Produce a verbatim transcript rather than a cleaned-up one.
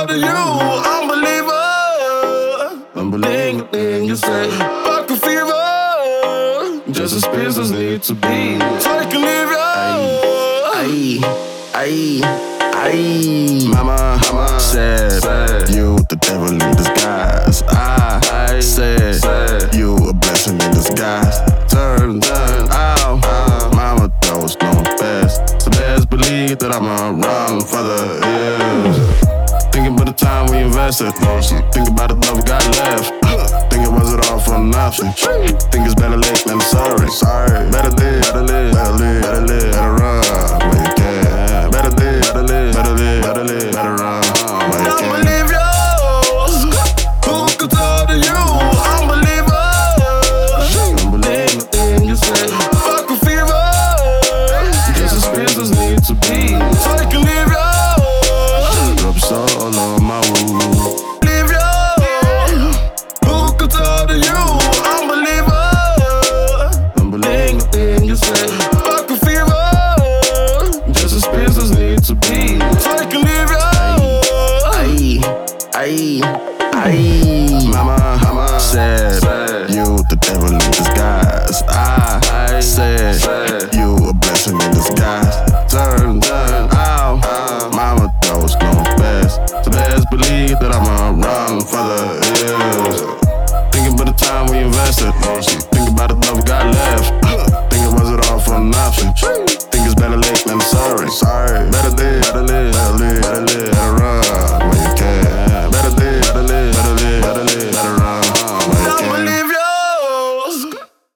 to you, unbeliever. Unbelieving thing you say. Fuck a fever. Just as business need to be. So I can leave you. Aye, aye, aye. Mama, Mama said, said you the devil in disguise. I, I said, said you a blessing in disguise. Turn, turn out. Uh, Mama knows no best, so best believe that I'ma run for the hills. Thinking about the time we invested. Think about the love we got left. Thinking was it all for nothing? Think it's better late than sorry. Sorry. Better live, better live, better live, better live, better run where you can. Better live, better live, better live, better live, better run where you Don't can. believe you. Who could tell to you, unbeliever? Unbelievable. Thing you say. Fuck a fever. Just as business need to be. So I can leave you. Rub solo on my woo. Leave you. Who could tell to you, unbeliever? Unbelievable. Thing you say. Fuck a fever. Just as business need to be. So I can leave you. Aye, aye, aye.